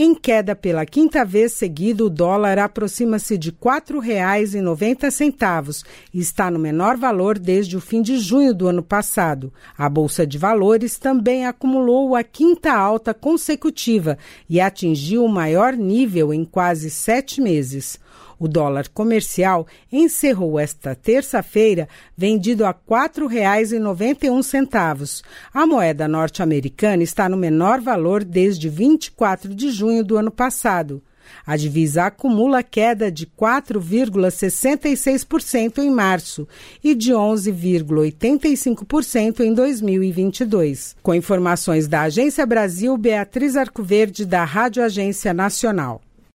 Em queda pela quinta vez seguida, o dólar aproxima-se de R$ 4,90 e está no menor valor desde o fim de junho do ano passado. A Bolsa de Valores também acumulou a quinta alta consecutiva e atingiu o maior nível em quase 7 meses. O dólar comercial encerrou esta terça-feira vendido a R$ 4,91. A moeda norte-americana está no menor valor desde 24 de junho do ano passado. A divisa acumula queda de 4,66% em março e de 11,85% em 2022. Com informações da Agência Brasil, Beatriz Arcoverde, da Rádio Agência Nacional.